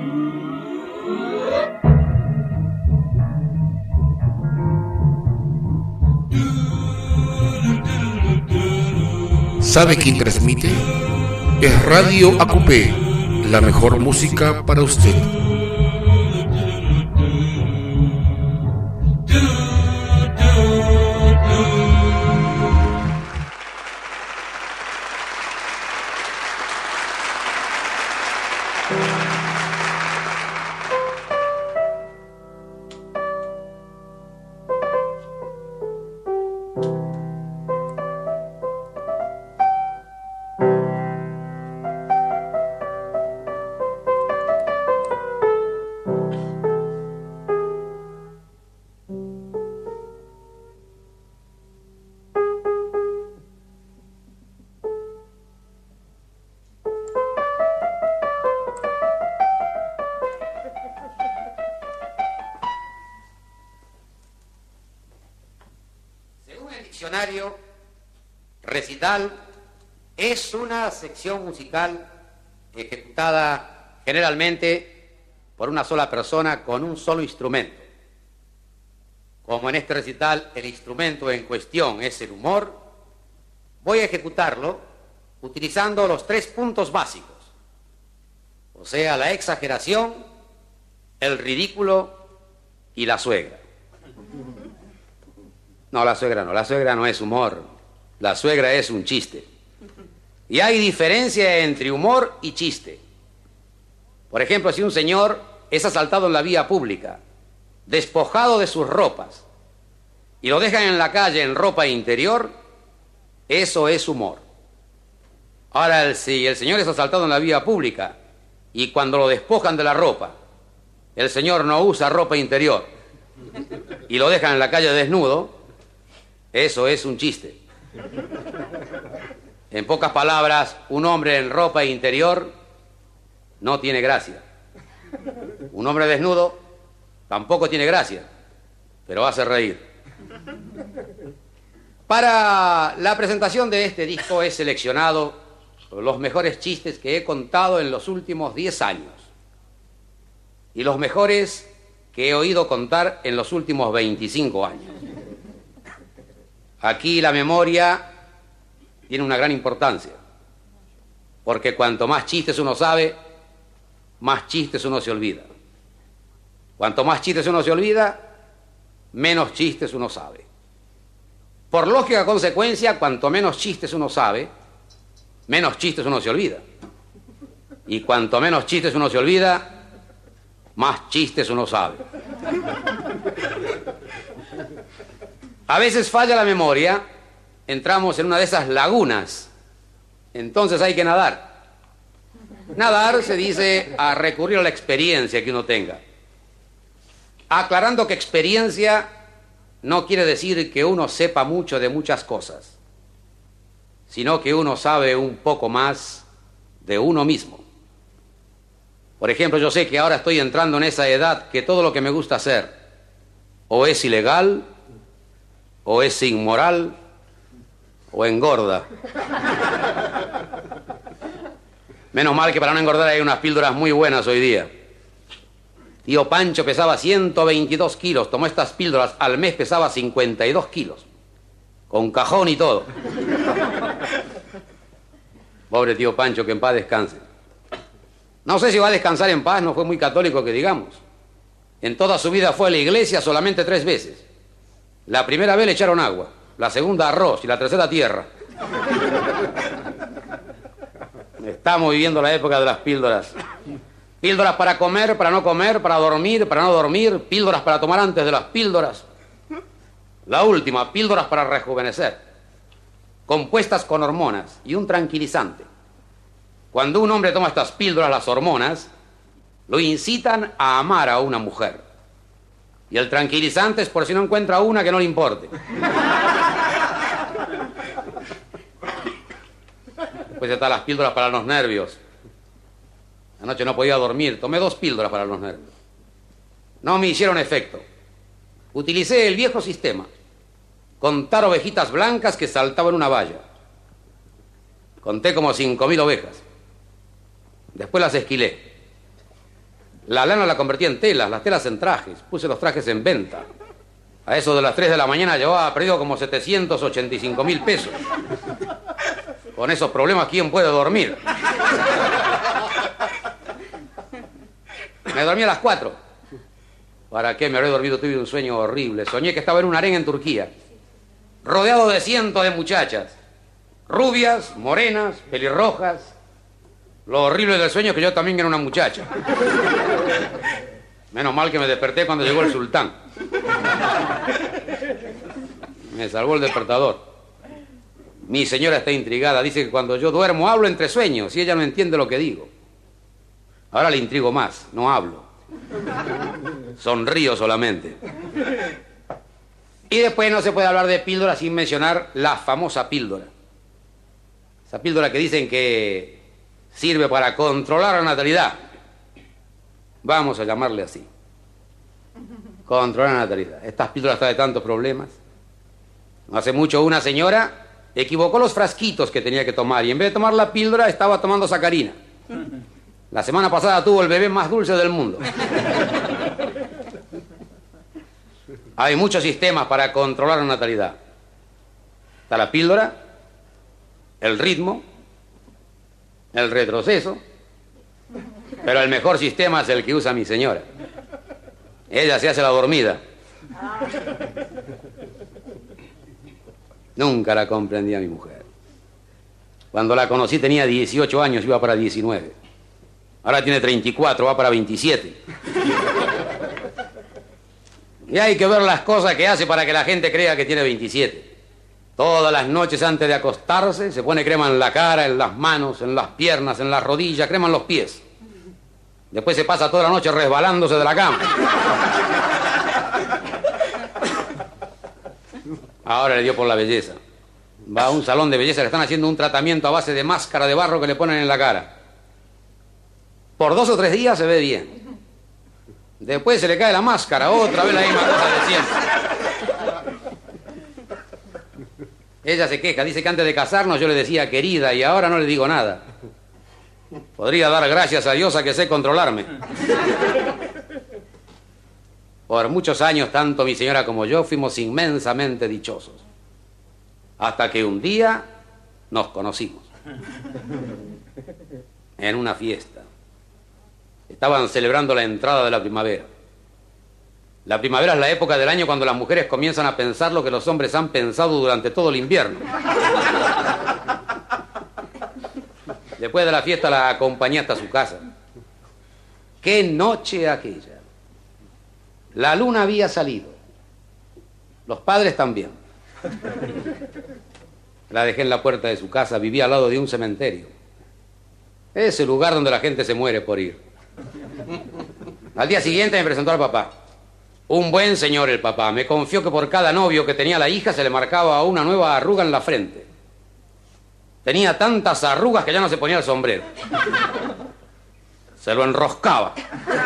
¿Sabe quién transmite? Es Radio Acupé, la mejor música para usted. Recital es una sección musical ejecutada generalmente por una sola persona con un solo instrumento. Como en este recital el instrumento en cuestión es el humor, voy a ejecutarlo utilizando los 3 puntos básicos, o sea, la exageración, el ridículo y la suegra. No, la suegra no es humor. La suegra es un chiste. Y hay diferencia entre humor y chiste. Por ejemplo, si un señor es asaltado en la vía pública, despojado de sus ropas, y lo dejan en la calle en ropa interior, eso es humor. Ahora, si el señor es asaltado en la vía pública, y cuando lo despojan de la ropa, el señor no usa ropa interior, y lo dejan en la calle desnudo, eso es un chiste. En pocas palabras, un hombre en ropa interior no tiene gracia. Un hombre desnudo tampoco tiene gracia, pero hace reír. Para la presentación de este disco he seleccionado los mejores chistes que he contado en los últimos 10 años y los mejores que he oído contar en los últimos 25 años. Aquí la memoria tiene una gran importancia, porque cuanto más chistes uno sabe, más chistes uno se olvida. Cuanto más chistes uno se olvida, menos chistes uno sabe. Por lógica consecuencia, cuanto menos chistes uno sabe, menos chistes uno se olvida. Y cuanto menos chistes uno se olvida, más chistes uno sabe. A veces falla la memoria, entramos en una de esas lagunas, entonces hay que nadar. Nadar se dice a recurrir a la experiencia que uno tenga. Aclarando que experiencia no quiere decir que uno sepa mucho de muchas cosas, sino que uno sabe un poco más de uno mismo. Por ejemplo, yo sé que ahora estoy entrando en esa edad que todo lo que me gusta hacer o es ilegal, o es inmoral, o engorda. Menos mal que para no engordar hay unas píldoras muy buenas hoy día. Tío Pancho pesaba 122 kilos, tomó estas píldoras, al mes pesaba 52 kilos, con cajón y todo. Pobre tío Pancho, que en paz descanse. No sé si va a descansar en paz, no fue muy católico que digamos. En toda su vida fue a la iglesia solamente 3 veces. La primera vez le echaron agua, la segunda arroz y la tercera tierra. Estamos viviendo la época de las píldoras. Píldoras para comer, para no comer, para dormir, para no dormir, píldoras para tomar antes de las píldoras. La última, píldoras para rejuvenecer, compuestas con hormonas y un tranquilizante. Cuando un hombre toma estas píldoras, las hormonas, lo incitan a amar a una mujer. Y el tranquilizante es por si no encuentra una que no le importe. Después están las píldoras para los nervios. Anoche no podía dormir, tomé 2 píldoras para los nervios. No me hicieron efecto. Utilicé el viejo sistema. Contar ovejitas blancas que saltaban una valla. Conté como 5.000 ovejas. Después las esquilé. La lana la convertí en telas, las telas en trajes. Puse los trajes en venta. A eso de las 3 de la mañana llevaba perdido como 785.000 pesos. Con esos problemas, ¿quién puede dormir? Me dormí a las 4. ¿Para qué me habré dormido? Tuve un sueño horrible. Soñé que estaba en un harén en Turquía, rodeado de cientos de muchachas, rubias, morenas, pelirrojas. Lo horrible del sueño es que yo también era una muchacha. Menos mal que me desperté cuando llegó el sultán. Me salvó el despertador. Mi señora está intrigada. Dice que cuando yo duermo hablo entre sueños y ella no entiende lo que digo. Ahora le intrigo más. No hablo. Sonrío solamente. Y después no se puede hablar de píldora sin mencionar la famosa píldora. Esa píldora que dicen que sirve para controlar la natalidad. Vamos a llamarle así. Controlar la natalidad. Estas píldoras traen tantos problemas. No hace mucho una señora equivocó los frasquitos que tenía que tomar y en vez de tomar la píldora estaba tomando sacarina. La semana pasada tuvo el bebé más dulce del mundo. Hay muchos sistemas para controlar la natalidad. Está la píldora, el ritmo, el retroceso, pero el mejor sistema es el que usa mi señora. Ella se hace la dormida. Nunca la comprendí a mi mujer. Cuando la conocí tenía 18 años, iba para 19. Ahora tiene 34, va para 27. Y hay que ver las cosas que hace para que la gente crea que tiene 27. Todas las noches antes de acostarse se pone crema en la cara, en las manos, en las piernas, en las rodillas, crema en los pies. Después se pasa toda la noche resbalándose de la cama. Ahora le dio por la belleza. Va a un salón de belleza, le están haciendo un tratamiento a base de máscara de barro que le ponen en la cara. Por 2 o 3 días se ve bien. Después se le cae la máscara, otra vez la misma cosa de siempre. Ella se queja, dice que antes de casarnos yo le decía querida y ahora no le digo nada. Podría dar gracias a Dios a que sé controlarme. Por muchos años, tanto mi señora como yo fuimos inmensamente dichosos. Hasta que un día nos conocimos. En una fiesta. Estaban celebrando la entrada de la primavera. La primavera es la época del año cuando las mujeres comienzan a pensar lo que los hombres han pensado durante todo el invierno. Después de la fiesta la acompañé hasta su casa. ¡Qué noche aquella! La luna había salido. Los padres también. La dejé en la puerta de su casa. Vivía al lado de un cementerio. Ese lugar donde la gente se muere por ir. Al día siguiente me presentó al papá. Un buen señor el papá. Me confió que por cada novio que tenía la hija se le marcaba una nueva arruga en la frente. Tenía tantas arrugas que ya no se ponía el sombrero. Se lo enroscaba.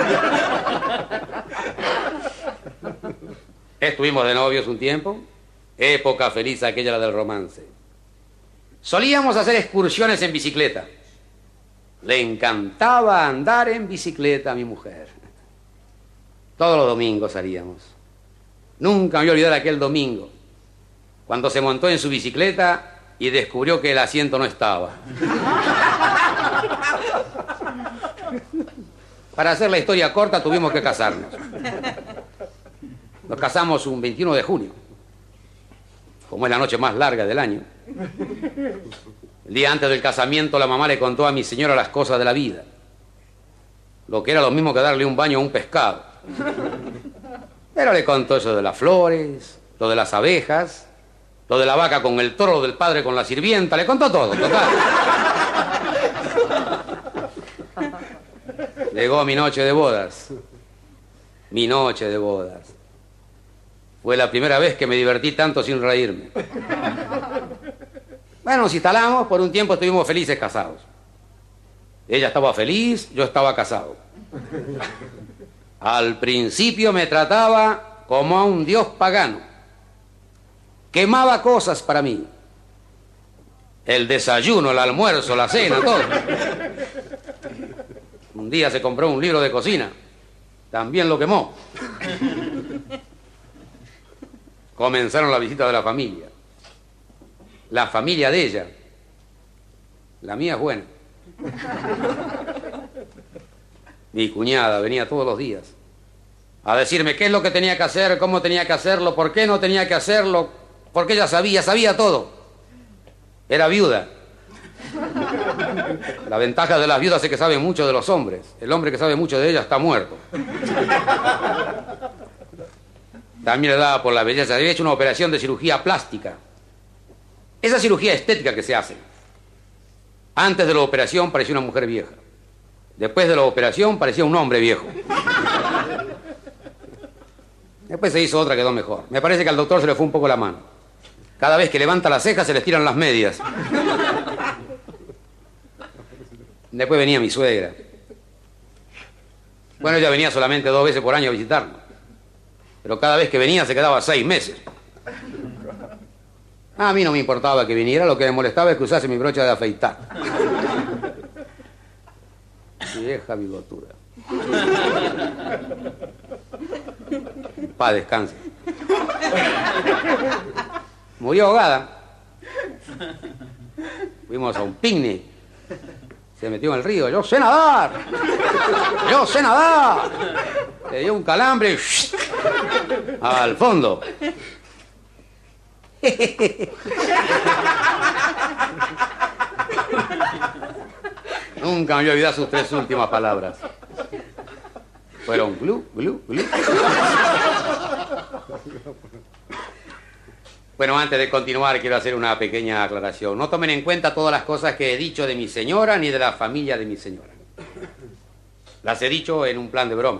Estuvimos de novios un tiempo. Época feliz aquella, la del romance. Solíamos hacer excursiones en bicicleta. Le encantaba andar en bicicleta a mi mujer. Todos los domingos salíamos. Nunca me voy a olvidar aquel domingo, cuando se montó en su bicicleta y descubrió que el asiento no estaba. Para hacer la historia corta, tuvimos que casarnos. Nos casamos un 21 de junio, como es la noche más larga del año. El día antes del casamiento, la mamá le contó a mi señora las cosas de la vida. Lo que era lo mismo que darle un baño a un pescado. Pero le contó eso de las flores, lo de las abejas, lo de la vaca con el toro, lo del padre con la sirvienta. Le contó todo, total. Llegó mi noche de bodas. Mi noche de bodas. Fue la primera vez que me divertí tanto sin reírme. Bueno, nos instalamos, por un tiempo estuvimos felices casados. Ella estaba feliz, yo estaba casado. Al principio me trataba como a un dios pagano. Quemaba cosas para mí. El desayuno, el almuerzo, la cena, todo. Un día se compró un libro de cocina. también lo quemó. Comenzaron la visita de la familia. La familia de ella. La mía es buena. Mi cuñada venía todos los días a decirme qué es lo que tenía que hacer, cómo tenía que hacerlo, por qué no tenía que hacerlo, porque ella sabía todo. Era viuda. La ventaja de las viudas es que saben mucho de los hombres. El hombre que sabe mucho de ella está muerto. También le daba por la belleza. Había hecho una operación de cirugía plástica. Esa cirugía estética que se hace. Antes de la operación parecía una mujer vieja. Después de la operación parecía un hombre viejo. Después se hizo otra, quedó mejor. Me parece que al doctor se le fue un poco la mano. Cada vez que levanta las cejas se le estiran las medias. Después venía mi suegra. Bueno, ella venía solamente 2 veces por año a visitarnos. Pero cada vez que venía se quedaba 6 meses. A mí no me importaba que viniera, lo que me molestaba es que usase mi brocha de afeitar. Vieja bigotuda. Pa' descanse. Murió ahogada. Fuimos a un picnic. Se metió en el río. ¡Yo sé nadar! ¡Yo sé nadar! Le dio un calambre y al fondo. Nunca me voy a olvidar sus 3 últimas palabras. Fueron glu, glu, glu. Bueno, antes de continuar quiero hacer una pequeña aclaración. No tomen en cuenta todas las cosas que he dicho de mi señora ni de la familia de mi señora. Las he dicho en un plan de broma.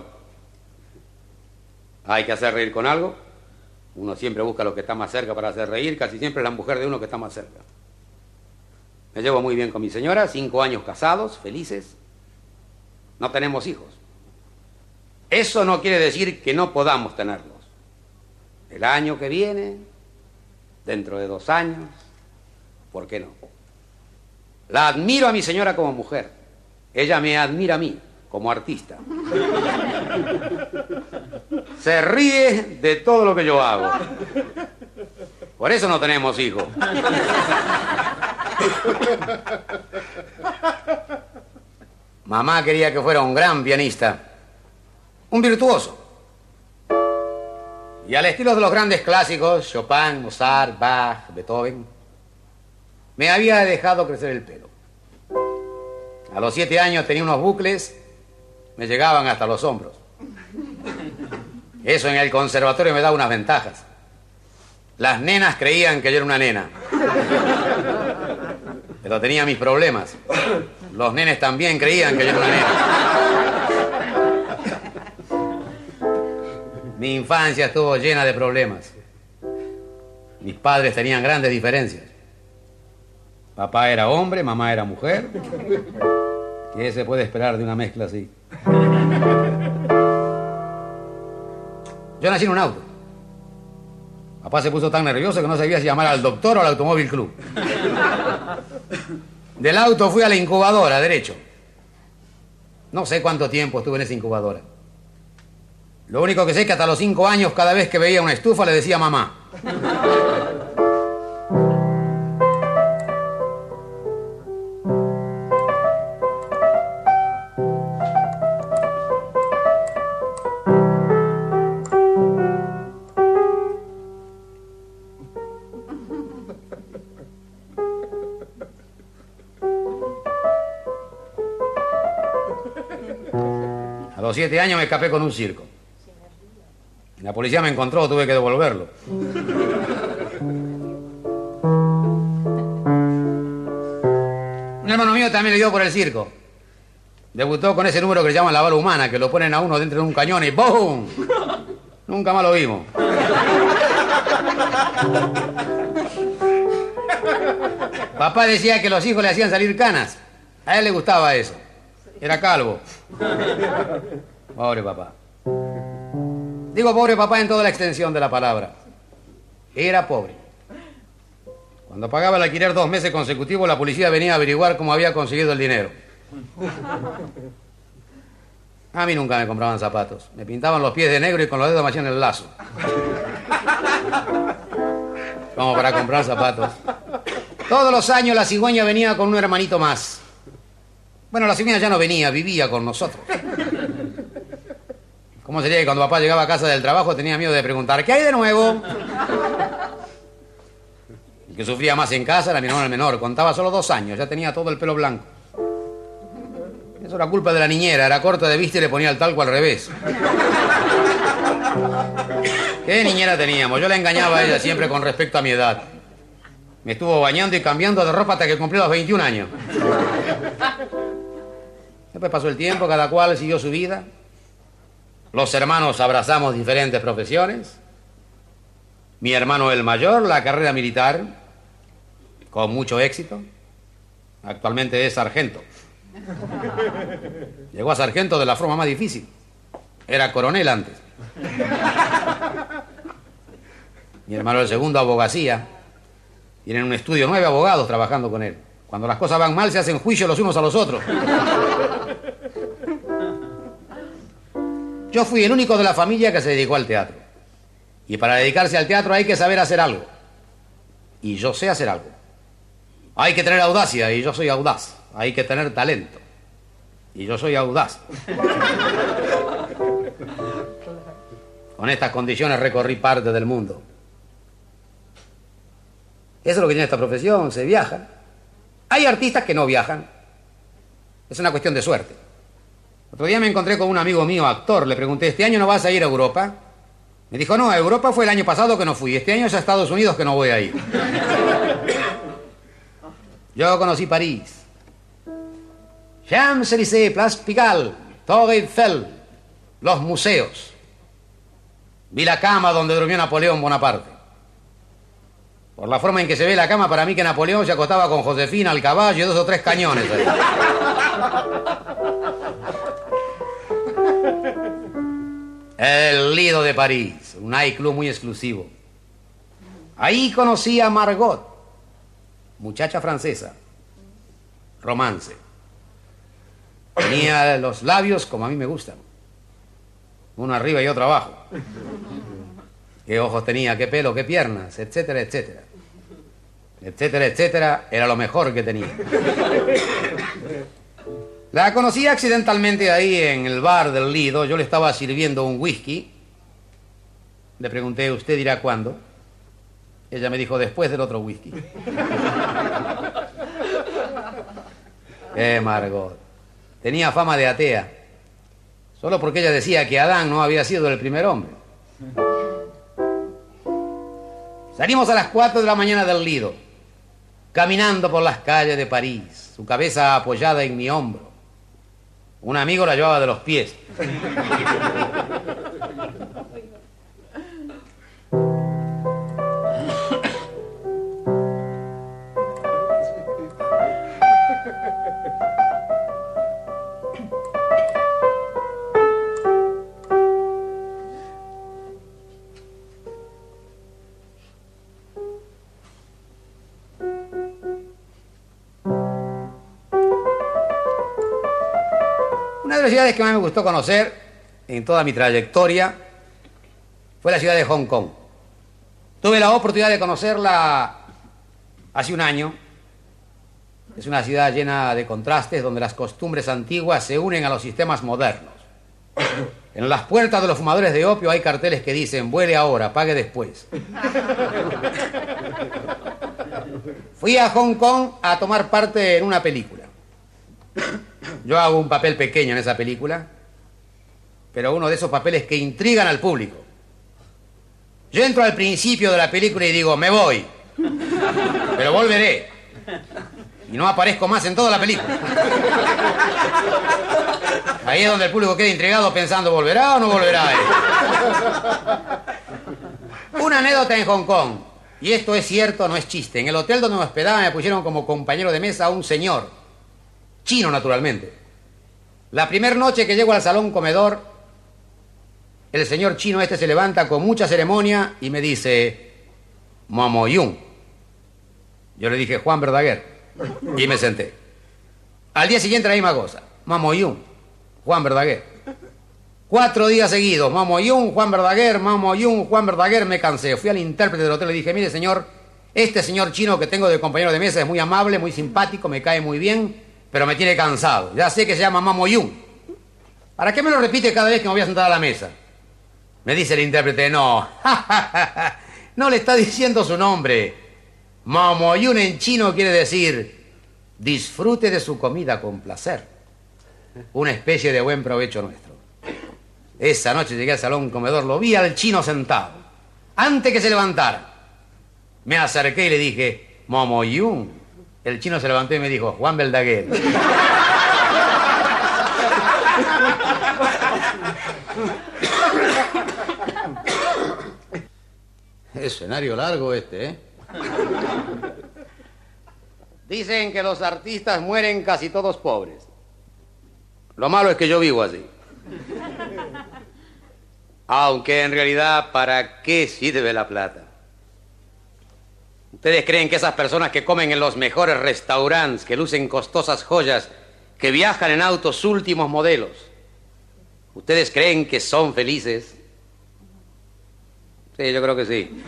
Hay que hacer reír con algo. Uno siempre busca lo que está más cerca para hacer reír. Casi siempre es la mujer de uno que está más cerca. Me llevo muy bien con mi señora, 5 años casados, felices. No tenemos hijos. Eso no quiere decir que no podamos tenerlos. El año que viene, dentro de 2 años, ¿por qué no? La admiro a mi señora como mujer. Ella me admira a mí como artista. Se ríe de todo lo que yo hago. Por eso no tenemos hijos. Mamá quería que fuera un gran pianista, un virtuoso. Y al estilo de los grandes clásicos, Chopin, Mozart, Bach, Beethoven, me había dejado crecer el pelo. A los 7 años tenía unos bucles, me llegaban hasta los hombros. Eso en el conservatorio me daba unas ventajas. Las nenas creían que yo era una nena. Pero tenía mis problemas. Los nenes también creían que yo era una nena. Mi infancia estuvo llena de problemas. Mis padres tenían grandes diferencias. Papá era hombre, mamá era mujer. ¿Qué se puede esperar de una mezcla así? Yo nací en un auto. Papá se puso tan nervioso que no sabía si llamar al doctor o al automóvil club. Del auto fui a la incubadora, derecho. No sé cuánto tiempo estuve en esa incubadora. Lo único que sé es que hasta los 5 años, cada vez que veía una estufa, le decía mamá. A los 7 años me escapé con un circo. La policía me encontró, tuve que devolverlo. Un hermano mío también le dio por el circo. Debutó con ese número que le llaman la bala humana, que lo ponen a uno dentro de un cañón y ¡boom! Nunca más lo vimos. Papá decía que los hijos le hacían salir canas. A él le gustaba eso. Era calvo. Pobre papá. Digo pobre papá en toda la extensión de la palabra. Era pobre. Cuando pagaba el alquiler 2 meses consecutivos, la policía venía a averiguar cómo había conseguido el dinero. A mí nunca me compraban zapatos. Me pintaban los pies de negro y con los dedos me hacían el lazo. Como para comprar zapatos. Todos los años la cigüeña venía con un hermanito más. Bueno, la cigüeña ya no venía, vivía con nosotros. ¿Cómo sería que cuando papá llegaba a casa del trabajo tenía miedo de preguntar ¿qué hay de nuevo? El que sufría más en casa era mi hermano el menor. Contaba solo 2 años, ya tenía todo el pelo blanco. Eso era culpa de la niñera, era corta de vista y le ponía el talco al revés. ¿Qué niñera teníamos? Yo la engañaba a ella siempre con respecto a mi edad. Me estuvo bañando y cambiando de ropa hasta que cumplió los 21 años. Después pasó el tiempo, cada cual siguió su vida. Los hermanos abrazamos diferentes profesiones. Mi hermano el mayor, la carrera militar, con mucho éxito. Actualmente es sargento. Llegó a sargento de la forma más difícil. Era coronel antes. Mi hermano el segundo, abogacía. Tienen un estudio, 9 abogados trabajando con él. Cuando las cosas van mal se hacen juicio los unos a los otros. Yo fui el único de la familia que se dedicó al teatro. Y para dedicarse al teatro hay que saber hacer algo. Y yo sé hacer algo. Hay que tener audacia, y yo soy audaz. Hay que tener talento. Y yo soy audaz. Con estas condiciones recorrí parte del mundo. Eso es lo que tiene esta profesión, se viaja. Hay artistas que no viajan. Es una cuestión de suerte. Otro día me encontré con un amigo mío, actor. Le pregunté, ¿este año no vas a ir a Europa? Me dijo, no, a Europa fue el año pasado que no fui. Este año es a Estados Unidos que no voy a ir. Yo conocí París. Champs-Élysées, Place Pigalle, Torre Eiffel, los museos. Vi la cama donde durmió Napoleón Bonaparte. Por la forma en que se ve la cama, para mí que Napoleón se acostaba con Josefina al caballo y 2 o 3 cañones ahí. El Lido de París, un nightclub muy exclusivo. Ahí conocí a Margot, muchacha francesa, romance. Tenía los labios como a mí me gustan, uno arriba y otro abajo. Qué ojos tenía, qué pelo, qué piernas, etcétera, etcétera. Etcétera, etcétera, era lo mejor que tenía. La conocí accidentalmente ahí en el bar del Lido. Yo le estaba sirviendo un whisky. Le pregunté, ¿usted dirá cuándo? Ella me dijo, después del otro whisky. Margot. Tenía fama de atea. Solo porque ella decía que Adán no había sido el primer hombre. Salimos a las 4 de la mañana del Lido, caminando por las calles de París, su cabeza apoyada en mi hombro. Un amigo la llevaba de los pies. Una de las ciudades que más me gustó conocer en toda mi trayectoria fue la ciudad de Hong Kong. Tuve la oportunidad de conocerla hace un año. Es una ciudad llena de contrastes donde las costumbres antiguas se unen a los sistemas modernos. En las puertas de los fumadores de opio hay carteles que dicen vuele ahora, pague después. Fui a Hong Kong a tomar parte en una película. Yo hago un papel pequeño en esa película, pero uno de esos papeles que intrigan al público. Yo entro al principio de la película y digo, me voy, pero volveré. Y no aparezco más en toda la película. Ahí es donde el público queda intrigado pensando, ¿volverá o no volverá él? Una anécdota en Hong Kong, y esto es cierto, no es chiste. En el hotel donde me hospedaba me pusieron como compañero de mesa a un señor, chino naturalmente. La primera noche que llego al salón comedor, el señor chino este se levanta con mucha ceremonia y me dice, Momoyun. Yo le dije, Juan Verdaguer, y me senté. Al día siguiente la misma cosa, Momoyun, Juan Verdaguer. 4 días seguidos, Mamo Yun, Juan Verdaguer, Mamo Yun, Juan Verdaguer, me cansé. Fui al intérprete del hotel y le dije, mire señor, este señor chino que tengo de compañero de mesa es muy amable, muy simpático, me cae muy bien, pero me tiene cansado. Ya sé que se llama Mamo Yun. ¿Para qué me lo repite cada vez que me voy a sentar a la mesa? Me dice el intérprete, no, no le está diciendo su nombre. Mamo Yun en chino quiere decir, disfrute de su comida con placer. Una especie de buen provecho nuestro. Esa noche llegué al salón comedor, lo vi al chino sentado. Antes que se levantara, me acerqué y le dije, Mamo Yun. El chino se levantó y me dijo, Juan Verdaguer. Escenario largo este, ¿eh? Dicen que los artistas mueren casi todos pobres. Lo malo es que yo vivo así. Aunque en realidad, ¿para qué sirve la plata? ¿Ustedes creen que esas personas que comen en los mejores restaurantes, que lucen costosas joyas, que viajan en autos últimos modelos, ¿ustedes creen que son felices? Sí, yo creo que sí.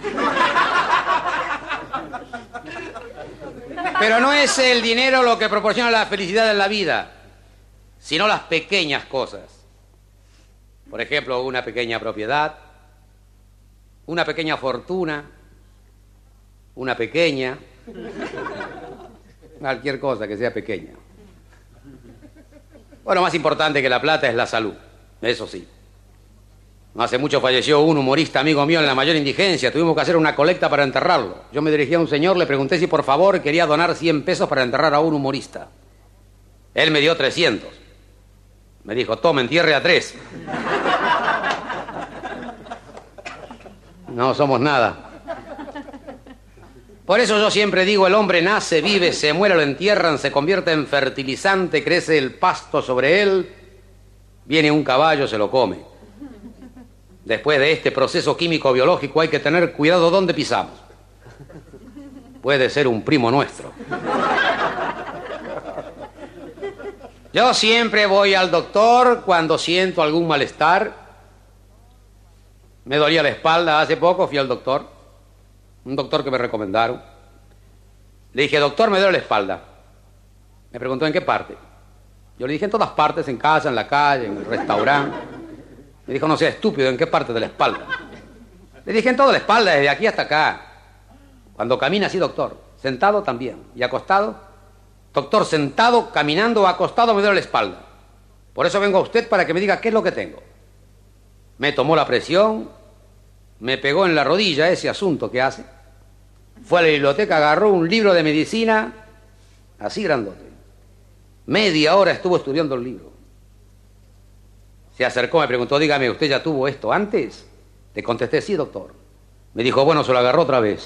Pero no es el dinero lo que proporciona la felicidad en la vida, sino las pequeñas cosas. Por ejemplo, una pequeña propiedad, una pequeña fortuna, una pequeña, cualquier cosa que sea pequeña. Bueno, más importante que la plata es la salud, eso sí. No hace mucho falleció un humorista amigo mío en la mayor indigencia. Tuvimos que hacer una colecta para enterrarlo. Yo me dirigí a un señor, le pregunté si por favor quería donar 100 pesos para enterrar a un humorista. Él me dio 300. Me dijo, tome, entierre a 3. No somos nada. Por eso yo siempre digo, el hombre nace, vive, se muere, lo entierran, se convierte en fertilizante, crece el pasto sobre él, viene un caballo, se lo come. Después de este proceso químico-biológico hay que tener cuidado dónde pisamos. Puede ser un primo nuestro. Yo siempre voy al doctor cuando siento algún malestar. Me dolía la espalda, hace poco fui al doctor, un doctor que me recomendaron. Le dije, doctor, me duele la espalda. Me preguntó, ¿en qué parte? Yo le dije, en todas partes, en casa, en la calle, en el restaurante. Me dijo, no sea estúpido, ¿en qué parte de la espalda? Le dije, en toda la espalda, desde aquí hasta acá. Cuando camina así, doctor. Sentado también. ¿Y acostado? Doctor, sentado, caminando o acostado me duele la espalda. Por eso vengo a usted para que me diga qué es lo que tengo. Me tomó la presión, me pegó en la rodilla ese asunto que hace. Fue a la biblioteca, agarró un libro de medicina, así grandote. Media hora estuvo estudiando el libro. Se acercó, me preguntó, dígame, ¿usted ya tuvo esto antes? Le contesté, sí, doctor. Me dijo, bueno, se lo agarró otra vez.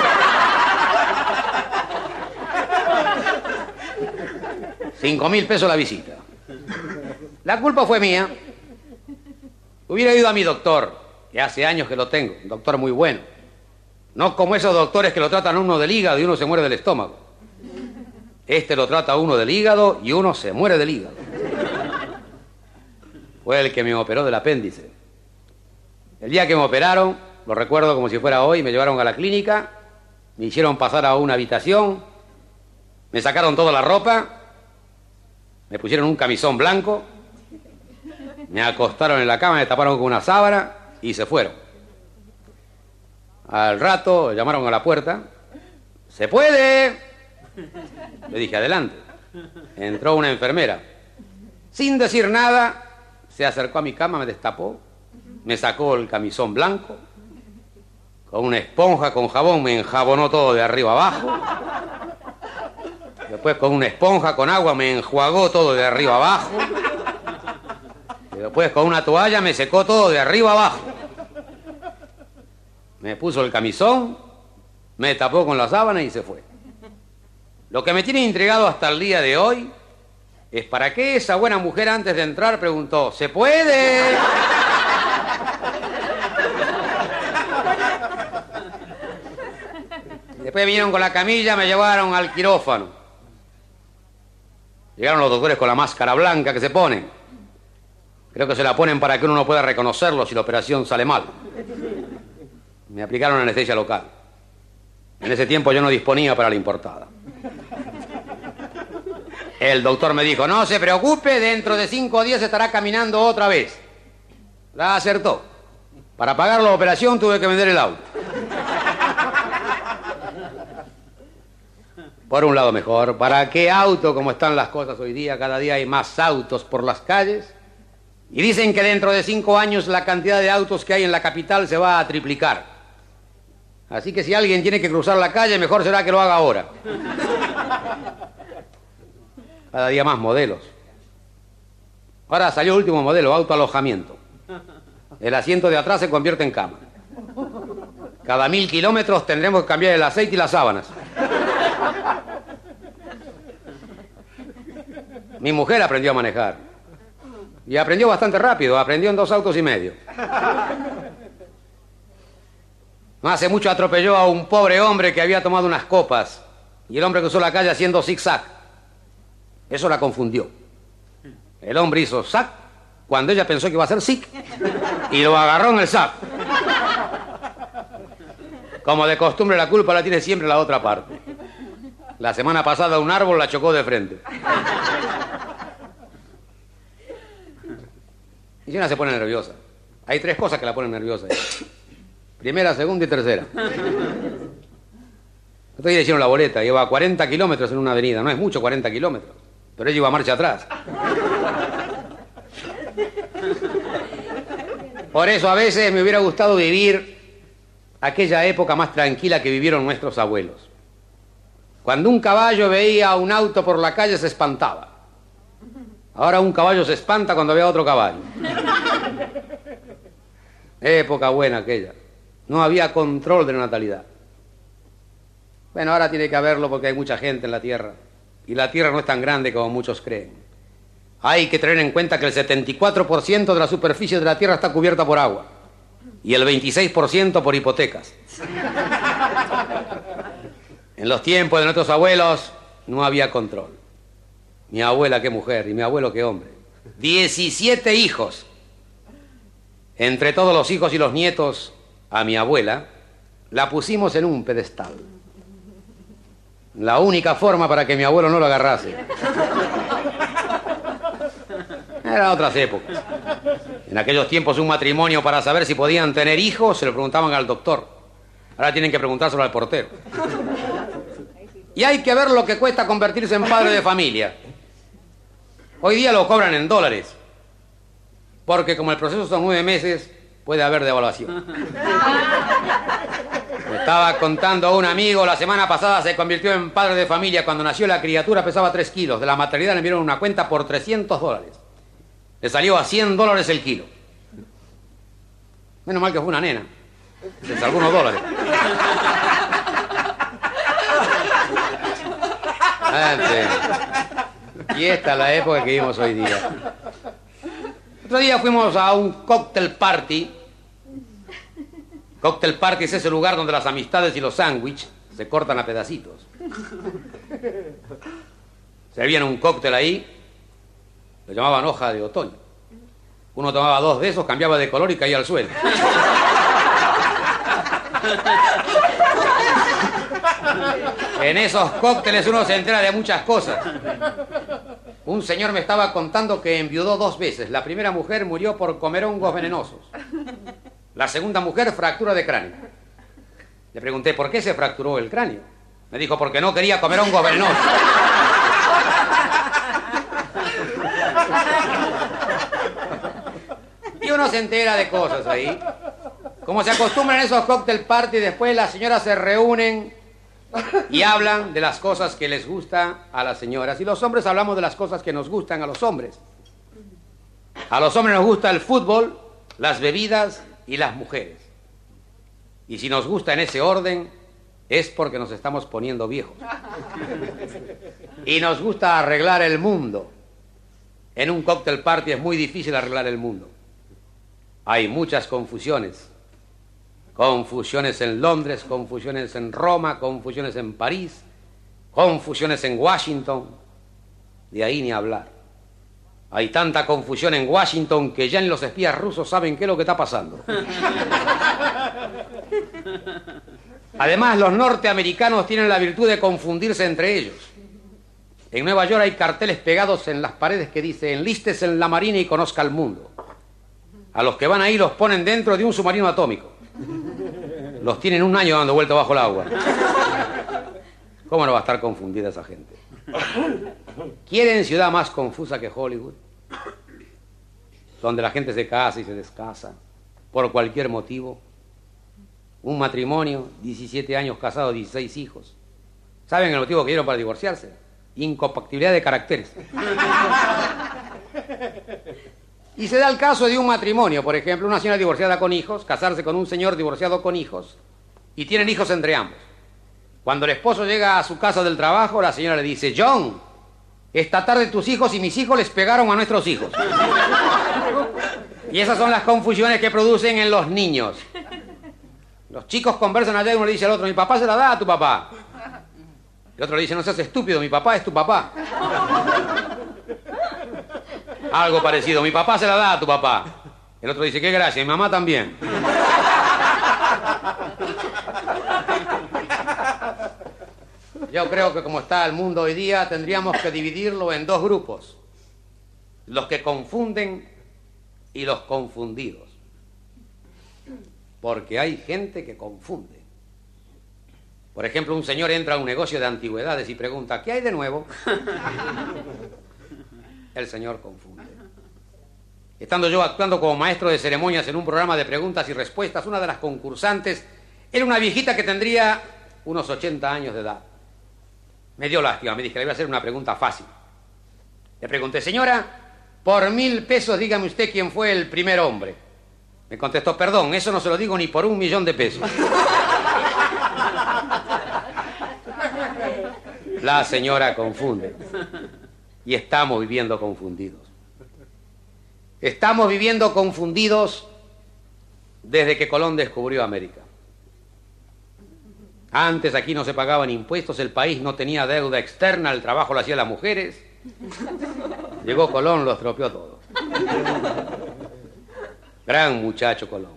$5,000 pesos la visita. La culpa fue mía. Hubiera ido a mi doctor, que hace años que lo tengo, un doctor muy bueno. No como esos doctores que lo tratan a uno del hígado y uno se muere del estómago. Este lo trata a uno del hígado y uno se muere del hígado. Fue el que me operó del apéndice. El día que me operaron, lo recuerdo como si fuera hoy, me llevaron a la clínica, me hicieron pasar a una habitación, me sacaron toda la ropa, me pusieron un camisón blanco, me acostaron en la cama, me taparon con una sábana y se fueron. Al rato llamaron a la puerta. ¡Se puede! Le dije, adelante. Entró una enfermera. Sin decir nada, se acercó a mi cama, me destapó, me sacó el camisón blanco, con una esponja, con jabón, me enjabonó todo de arriba abajo. Después con una esponja, con agua, me enjuagó todo de arriba abajo. Y después con una toalla me secó todo de arriba abajo. Me puso el camisón, me tapó con la sábana y se fue. Lo que me tiene intrigado hasta el día de hoy es para qué esa buena mujer antes de entrar preguntó, ¿se puede? Después vinieron con la camilla, me llevaron al quirófano. Llegaron los doctores con la máscara blanca que se ponen. Creo que se la ponen para que uno no pueda reconocerlo si la operación sale mal. Me aplicaron anestesia local. En ese tiempo yo no disponía para la importada. El doctor me dijo, no se preocupe, dentro de 5 días estará caminando otra vez. La acertó. Para pagar la operación tuve que vender el auto. Por un lado mejor, ¿para qué auto como están las cosas hoy día? Cada día hay más autos por las calles. Y dicen que dentro de 5 años la cantidad de autos que hay en la capital se va a triplicar. Así que si alguien tiene que cruzar la calle, mejor será que lo haga ahora. Cada día más modelos. Ahora salió el último modelo, autoalojamiento. El asiento de atrás se convierte en cama. Cada 1000 kilómetros tendremos que cambiar el aceite y las sábanas. Mi mujer aprendió a manejar. Y aprendió bastante rápido, aprendió en 2 autos y medio. No hace mucho atropelló a un pobre hombre que había tomado unas copas. Y el hombre cruzó la calle haciendo zigzag. Eso la confundió. El hombre hizo zac cuando ella pensó que iba a hacer zic y lo agarró en el zac. Como de costumbre, la culpa la tiene siempre la otra parte. La semana pasada un árbol la chocó de frente. Y si una se pone nerviosa. Hay 3 cosas que la ponen nerviosa. Primera, segunda y tercera. Otro día le hicieron la boleta. Lleva 40 kilómetros en una avenida. No es mucho 40 kilómetros. Pero ella iba a marcha atrás. Por eso a veces me hubiera gustado vivir aquella época más tranquila que vivieron nuestros abuelos. Cuando un caballo veía un auto por la calle se espantaba. Ahora un caballo se espanta cuando ve a otro caballo. Época buena aquella. No había control de la natalidad. Bueno, ahora tiene que haberlo porque hay mucha gente en la Tierra. Y la Tierra no es tan grande como muchos creen. Hay que tener en cuenta que el 74% de la superficie de la Tierra está cubierta por agua. Y el 26% por hipotecas. En los tiempos de nuestros abuelos no había control. Mi abuela qué mujer y mi abuelo qué hombre. 17 hijos. Entre todos los hijos y los nietos, a mi abuela la pusimos en un pedestal. La única forma para que mi abuelo no lo agarrase. Eran otras épocas. En aquellos tiempos un matrimonio para saber si podían tener hijos se lo preguntaban al doctor. Ahora tienen que preguntárselo al portero. Y hay que ver lo que cuesta convertirse en padre de familia. Hoy día lo cobran en dólares. Porque como el proceso son 9 meses, puede haber devaluación. Me estaba contando un amigo, la semana pasada se convirtió en padre de familia. Cuando nació la criatura pesaba 3 kilos. De la maternidad le enviaron una cuenta por $300. Le salió a $100 el kilo. Menos mal que fue una nena. Se salvó unos dólares. Y esta es la época que vivimos hoy día. Otro día fuimos a un cóctel party. Cóctel party es ese lugar donde las amistades y los sándwiches se cortan a pedacitos. Servían un cóctel ahí, lo llamaban hoja de otoño. Uno tomaba 2 de esos, cambiaba de color y caía al suelo. En esos cócteles uno se entera de muchas cosas. Un señor me estaba contando que enviudó 2 veces. La primera mujer murió por comer hongos venenosos. La segunda mujer, fractura de cráneo. Le pregunté, ¿por qué se fracturó el cráneo? Me dijo, porque no quería comer hongos venenosos. Y uno se entera de cosas ahí. Como se acostumbran esos cóctel party, después las señoras se reúnen y hablan de las cosas que les gusta a las señoras. Y los hombres hablamos de las cosas que nos gustan a los hombres. A los hombres nos gusta el fútbol, las bebidas y las mujeres. Y si nos gusta en ese orden, es porque nos estamos poniendo viejos. Y nos gusta arreglar el mundo. En un cóctel party es muy difícil arreglar el mundo. Hay muchas confusiones. Confusiones en Londres, confusiones en Roma, confusiones en París, confusiones en Washington. De ahí ni hablar. Hay tanta confusión en Washington que ya ni los espías rusos saben qué es lo que está pasando. Además, los norteamericanos tienen la virtud de confundirse entre ellos. En Nueva York hay carteles pegados en las paredes que dicen: enlístese en la Marina y conozca el mundo. A los que van ahí los ponen dentro de un submarino atómico. Los tienen un año dando vuelta bajo el agua. ¿Cómo no va a estar confundida esa gente? ¿Quieren ciudad más confusa que Hollywood? Donde la gente se casa y se descasa por cualquier motivo. Un matrimonio, 17 años casados, 16 hijos. ¿Saben el motivo que dieron para divorciarse? Incompatibilidad de caracteres. Y se da el caso de un matrimonio, por ejemplo, una señora divorciada con hijos, casarse con un señor divorciado con hijos, y tienen hijos entre ambos. Cuando el esposo llega a su casa del trabajo, la señora le dice: John, esta tarde tus hijos y mis hijos les pegaron a nuestros hijos. Y esas son las confusiones que producen en los niños. Los chicos conversan allá y uno le dice al otro: mi papá se la da a tu papá. El otro le dice: no seas estúpido, mi papá es tu papá. Algo parecido: mi papá se la da a tu papá. El otro dice: qué gracia, mi mamá también. Yo creo que como está el mundo hoy día, tendríamos que dividirlo en dos grupos: los que confunden y los confundidos. Porque hay gente que confunde. Por ejemplo, un señor entra a un negocio de antigüedades y pregunta: ¿qué hay de nuevo? El señor confunde. Estando yo actuando como maestro de ceremonias en un programa de preguntas y respuestas, una de las concursantes era una viejita que tendría unos 80 años de edad. Me dio lástima, me dije: le voy a hacer una pregunta fácil. Le pregunté: señora, por 1.000 pesos dígame usted quién fue el primer hombre. Me contestó: perdón, eso no se lo digo ni por 1.000.000 de pesos. La señora confunde. Y estamos viviendo confundidos. Estamos viviendo confundidos desde que Colón descubrió América. Antes aquí no se pagaban impuestos, el país no tenía deuda externa, el trabajo lo hacían las mujeres. Llegó Colón, lo estropeó todo. Gran muchacho Colón.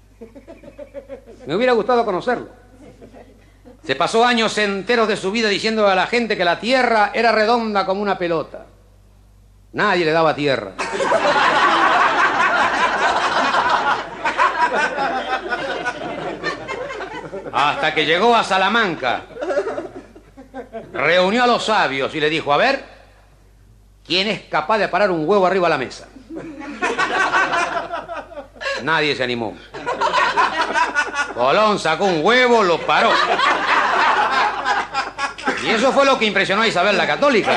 Me hubiera gustado conocerlo. Se pasó años enteros de su vida diciendo a la gente que la tierra era redonda como una pelota. Nadie le daba tierra. Hasta que llegó a Salamanca, reunió a los sabios y le dijo: a ver, ¿quién es capaz de parar un huevo arriba de la mesa? Nadie se animó. Colón sacó un huevo, lo paró. Y eso fue lo que impresionó a Isabel la Católica.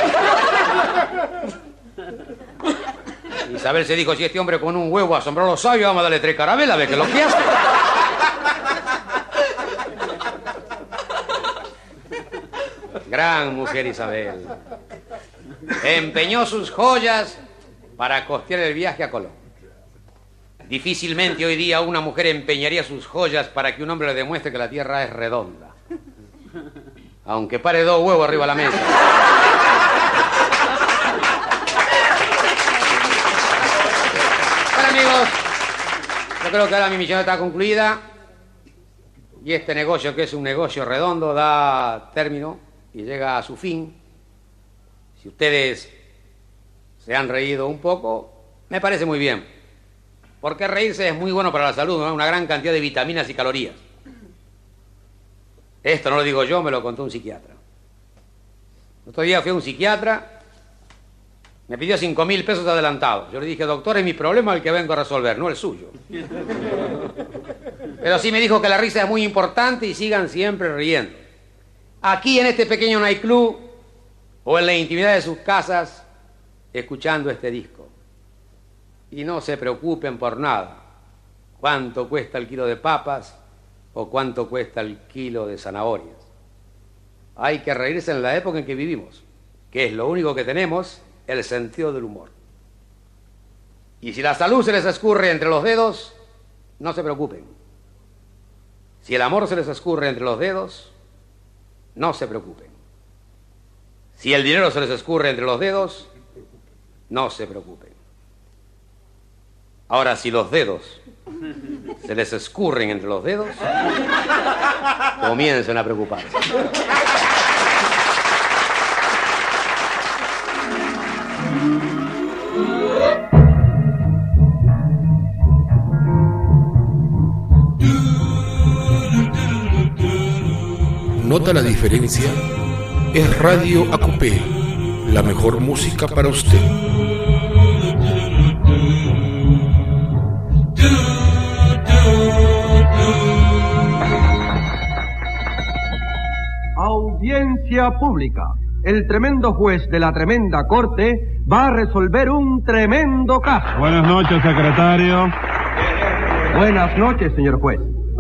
Isabel se dijo: si este hombre con un huevo asombró a los sabios, vamos a darle 3 carabelas, a ver qué es lo que hace. Gran mujer Isabel. Empeñó sus joyas para costear el viaje a Colón. Difícilmente hoy día una mujer empeñaría sus joyas para que un hombre le demuestre que la tierra es redonda. Aunque pare 2 huevos arriba de la mesa. Bueno, amigos, yo creo que ahora mi misión está concluida. Y este negocio, que es un negocio redondo, da término y llega a su fin. Si ustedes se han reído un poco, me parece muy bien. Porque reírse es muy bueno para la salud, ¿no? Una gran cantidad de vitaminas y calorías. Esto no lo digo yo, me lo contó un psiquiatra. El otro día fui a un psiquiatra, me pidió 5.000 pesos adelantados. Yo le dije: doctor, es mi problema el que vengo a resolver, no el suyo. Pero sí me dijo que la risa es muy importante y sigan siempre riendo. Aquí en este pequeño nightclub o en la intimidad de sus casas, escuchando este disco. Y no se preocupen por nada. ¿Cuánto cuesta el kilo de papas o cuánto cuesta el kilo de zanahorias? Hay que reírse en la época en que vivimos, que es lo único que tenemos, el sentido del humor. Y si la salud se les escurre entre los dedos, no se preocupen. Si el amor se les escurre entre los dedos, no se preocupen. Si el dinero se les escurre entre los dedos, no se preocupen. Ahora, si los dedos se les escurren entre los dedos, comiencen a preocuparse. ¿Nota la diferencia? Es Radio ACUPE, la mejor música para usted. Audiencia pública. El tremendo juez de la tremenda corte va a resolver un tremendo caso. Buenas noches, secretario. Buenas noches, señor juez.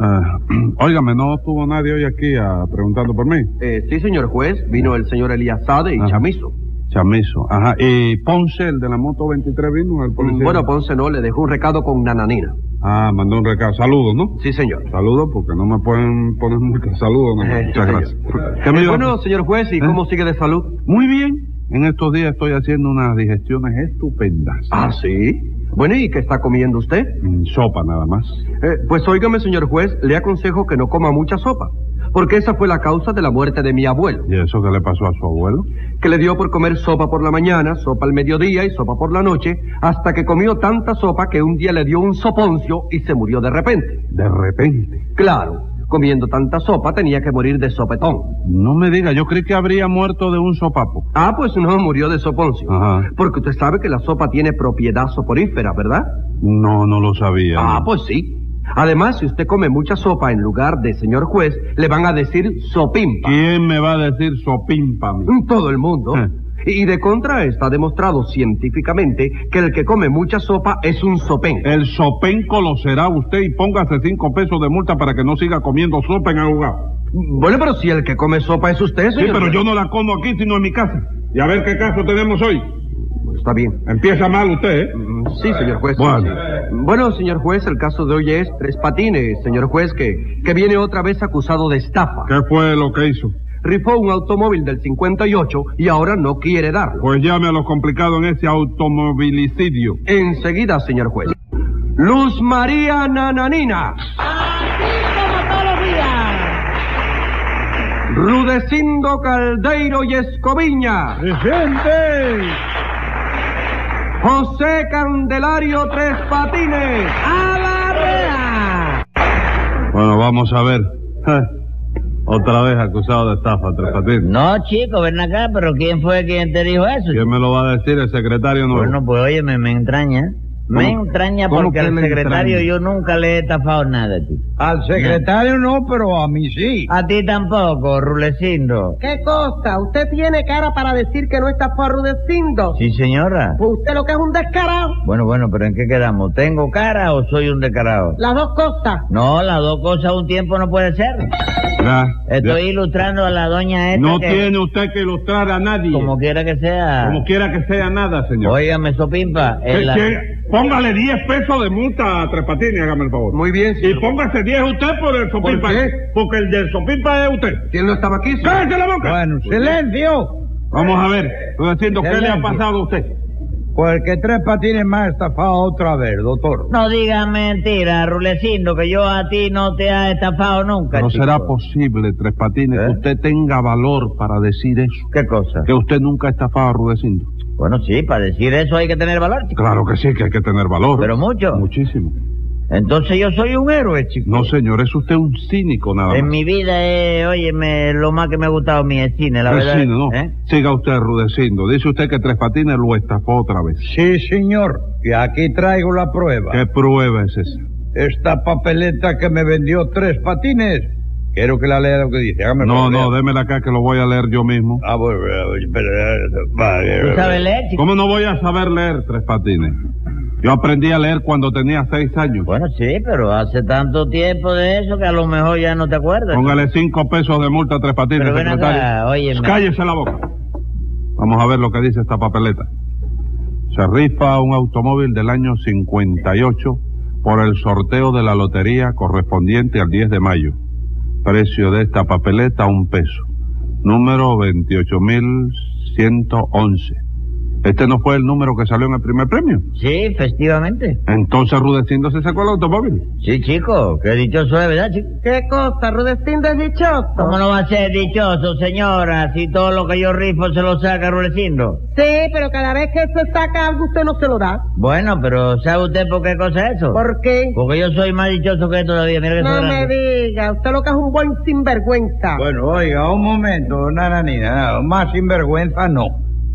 Óigame, ¿no estuvo nadie hoy aquí preguntando por mí? Sí, señor juez. Vino el señor Elías Sade y Chamizo. Chamizo, ajá. ¿Y Ponce, el de la moto 23, vino, el policía? Bueno, Ponce no, le dejó un recado con Nananina. Mandó un recado. Saludos, ¿no? Sí, señor. Saludos, porque no me pueden poner muchos saludos. No. Muchas gracias. Bueno, señor juez, ¿y cómo sigue de salud? Muy bien. En estos días estoy haciendo unas digestiones estupendas. ¿Ah, sí? Bueno, ¿y qué está comiendo usted? Sopa, nada más. Pues óigame, señor juez, le aconsejo que no coma mucha sopa, porque esa fue la causa de la muerte de mi abuelo. ¿Y eso qué le pasó a su abuelo? Que le dio por comer sopa por la mañana, sopa al mediodía y sopa por la noche, hasta que comió tanta sopa que un día le dio un soponcio y se murió de repente. ¿De repente? Claro, comiendo tanta sopa tenía que morir de sopetón. No me diga, yo creí que habría muerto de un sopapo. Ah, pues no, murió de soponcio. Ajá. Porque usted sabe que la sopa tiene propiedad soporífera, ¿verdad? No lo sabía. Ah, no. pues sí. Además, si usted come mucha sopa en lugar de señor juez, le van a decir sopimpa. ¿Quién me va a decir sopimpa a mí? Todo el mundo. Y de contra está demostrado científicamente que el que come mucha sopa es un sopenco. El sopenco lo será usted y póngase 5 pesos de multa para que no siga comiendo sopa en el lugar. Bueno, pero si el que come sopa es usted, señor. Sí, pero yo no la como aquí, sino en mi casa. Y a ver qué caso tenemos hoy. Está bien. Empieza mal usted, ¿eh? Sí, señor juez. Bueno. Sí. Bueno, señor juez, el caso de hoy es Tres Patines, señor juez, que viene otra vez acusado de estafa. ¿Qué fue lo que hizo? Rifó un automóvil del 58 y ahora no quiere darlo. Pues llame a lo complicado en ese automovilicidio. Enseguida, señor juez. Luz María Nananina. Así como todos los días. Rudecindo Caldeiro y Escoviña. ¡Presente! José Candelario Tres Patines. ¡A la rea! Bueno, vamos a ver. Otra vez acusado de estafa, Tres Patines. No, chico, ven acá, pero ¿quién fue quien te dijo eso? ¿Quién me lo va a decir? El secretario nuevo. Bueno, pues oye, me extraña. Me extraña ¿Cómo porque que al le secretario extraña? yo nunca le he estafado nada, chico. Al secretario no, pero a mí sí. A ti tampoco, Rulecindo. ¿Qué cosa? ¿Usted tiene cara para decir que no está por Rudecindo? Sí, señora. Pues usted lo que es un descarado. Bueno, pero ¿en qué quedamos? ¿Tengo cara o soy un descarado? Las dos cosas. No, las dos cosas a un tiempo no puede ser. Ya, Estoy ilustrando a la doña esta no que, tiene usted que ilustrar a nadie. como quiera que sea. Como quiera que sea nada, señor. Óigame, Sopimpa. Póngale 10 pesos de multa a Tres Patines, hágame el favor. Muy bien, Y señor. póngase 10 usted por el Sopimpa. ¿Por qué? Porque el del Sopimpa es usted. Si él no estaba aquí, señor. ¡Cállese la boca! Bueno, silencio. Vamos a ver, estoy diciendo, ¿qué le ha pasado a usted? Pues que Tres Patines me ha estafado otra vez, doctor. No digas mentira, Rulecindo, que yo a ti no te ha estafado nunca, No chico. será posible, Tres Patines, que usted tenga valor para decir eso. ¿Qué cosa? Que usted nunca ha estafado a Rudecindo. Bueno, sí, para decir eso hay que tener valor, chico. Claro que sí, que hay que tener valor. Pero mucho. Muchísimo. Entonces yo soy un héroe, chico. No, señor, es usted un cínico nada más. En mi vida, óyeme, lo más que me ha gustado a mí es cine, la Es verdad. cine, ¿no? ¿Eh? Siga usted Rudecindo. Dice usted que Tres Patines lo estafó otra vez. Sí, señor. Y aquí traigo la prueba. ¿Qué prueba es esa? Esta papeleta que me vendió Tres Patines. Quiero que la lea lo que dice. Hágame el No, favor, démela acá que lo voy a leer yo mismo. Ah, bueno, ¿Tú sabes leer, chico? ¿Cómo no voy a saber leer, Tres Patines? Yo aprendí a leer cuando tenía 6 años. Bueno, sí, pero hace tanto tiempo de eso que a lo mejor ya no te acuerdas. Póngale 5 pesos de multa a Tres Patines, Pero ven secretario. acá, óyeme. Cállese la boca. Vamos a ver lo que dice esta papeleta. Se rifa un automóvil del año 58 por el sorteo de la lotería correspondiente al 10 de mayo. Precio de esta papeleta, 1 peso. Número 28.111. ¿Este no fue el número que salió en el primer premio? Sí, festivamente. Entonces Rudecindo se sacó el automóvil. Sí, chico, qué dichoso es, ¿verdad, chico? ¿Qué cosa? ¿Rudecindo es dichoso? ¿Cómo no va a ser dichoso, señora, si todo lo que yo rifo se lo saca Rudecindo? Sí, pero cada vez que se saca algo usted no se lo da. Bueno, pero ¿sabe usted por qué cosa es eso? ¿Por qué? Porque yo soy más dichoso que él todavía, mira que No soy me grande. diga, usted lo que es un buen sinvergüenza. Bueno, oiga, un momento, nananina, más sinvergüenza no.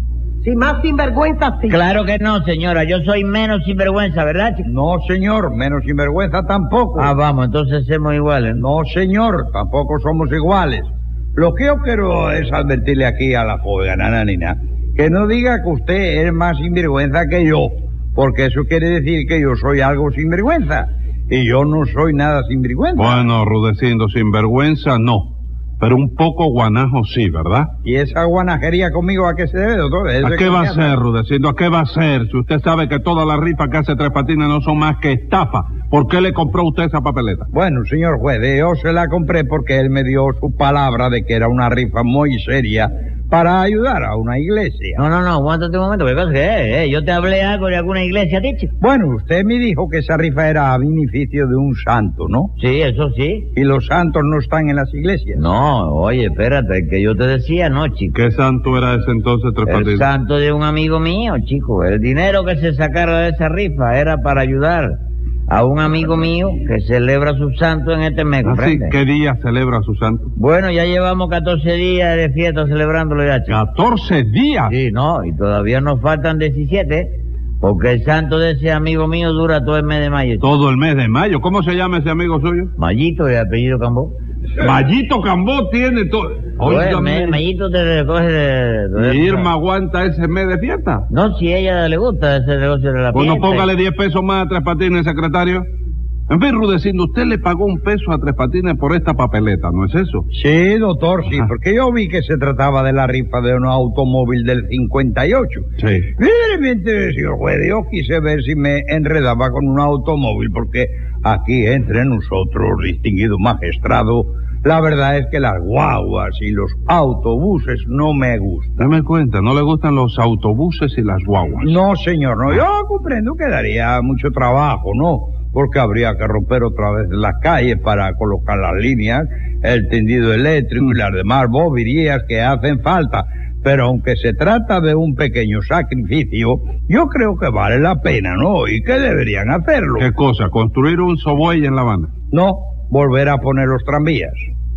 Si más sinvergüenza sí. Claro que no, señora, yo soy menos sinvergüenza, ¿verdad, chico? No, señor, menos sinvergüenza tampoco. Ah, vamos, entonces somos iguales, ¿no? No, señor, tampoco somos iguales. Lo que yo quiero es advertirle aquí a la joven, nananina, que no diga que usted es más sinvergüenza que yo, porque eso quiere decir que yo soy algo sinvergüenza, y yo no soy nada sinvergüenza. Bueno, Rudecindo, sinvergüenza no, pero un poco guanajo sí, ¿verdad? ¿Y esa guanajería conmigo a qué se debe, doctor? ¿A qué va a ser, Rudecindo? ¿A qué va a ser? Si usted sabe que todas las rifas que hace Tres Patines no son más que estafa, ¿por qué le compró usted esa papeleta? Bueno, señor juez, yo se la compré porque él me dio su palabra de que era una rifa muy seria para ayudar a una iglesia. No, aguántate un momento, ¿qué cosa que es? Yo te hablé algo de alguna iglesia, chico. Bueno, usted me dijo que esa rifa era a beneficio de un santo, ¿no? Sí, eso sí. ¿Y los santos no están en las iglesias? No, oye, espérate, que yo te decía, no, chico. ¿Qué santo era ese entonces, Tres El Patines? santo de un amigo mío, chico. El dinero que se sacara de esa rifa era para ayudar a un amigo mío que celebra su santo en este mes, Así, ¿comprende? ¿qué día celebra su santo? Bueno, ya llevamos 14 días de fiesta celebrándolo ya, chico. 14 días. Sí, no, y todavía nos faltan 17, porque el santo de ese amigo mío dura todo el mes de mayo. Todo el mes de mayo. ¿Cómo se llama ese amigo suyo? Mayito, de apellido Cambó. Mayito Cambó tiene todo. Óigame, Mayito te recoge de ¿y Irma aguanta ese mes de fiesta? No, si a ella le gusta ese negocio de la Bueno, fiesta. póngale 10 pesos más a Tres Patines, secretario. En fin, Rudecindo, usted le pagó un peso a Tres Patines por esta papeleta, ¿no es eso? Sí, doctor, sí, Ajá. porque yo vi que se trataba de la rifa de un automóvil del 58. Sí. Mire, mientras, señor juez, yo quise ver si me enredaba con un automóvil, porque aquí entre nosotros, distinguido magistrado, la verdad es que las guaguas y los autobuses no me gustan. Dame cuenta, ¿no le gustan los autobuses y las guaguas? No, señor, no. Yo comprendo que daría mucho trabajo, ¿no? Porque habría que romper otra vez las calles para colocar las líneas, el tendido eléctrico y las demás boberías que hacen falta. Pero aunque se trata de un pequeño sacrificio, yo creo que vale la pena, ¿no? Y que deberían hacerlo. ¿Qué cosa? ¿Construir un subway en La Habana? No, volver a poner los tranvías.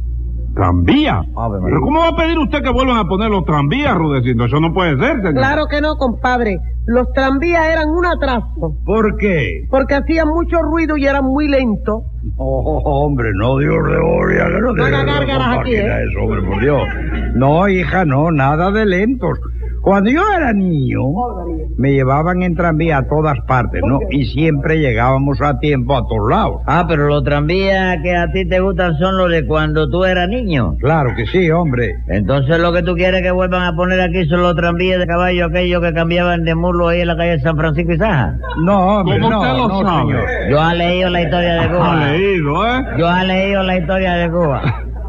¿Tranvía? Ave María. ¿Pero cómo va a pedir usted que vuelvan a poner los tranvías, Rudecindo? Eso no puede ser, señor. Claro que no, compadre. Los tranvías eran un atraso, ¿Por qué? porque hacían mucho ruido y eran muy lentos. Hombre, no, Dios de gloria, que no No haga tiene gárgaras aquí, máquina ¿eh? eso, hombre, por Dios. No, hija, no, nada de lentos. Cuando yo era niño, me llevaban en tranvía a todas partes, ¿no? Y siempre llegábamos a tiempo a todos lados. Ah, pero los tranvías que a ti te gustan son los de cuando tú eras niño. Claro que sí, hombre. Entonces lo que tú quieres que vuelvan a poner aquí son los tranvías de caballo aquellos que cambiaban de mulo ahí en la calle San Francisco y Saja. No, hombre, ¿Cómo no, usted lo no, sabe? señor. Yo he leído la historia de Cuba. Ha leído, ¿eh? Yo he leído la historia de Cuba.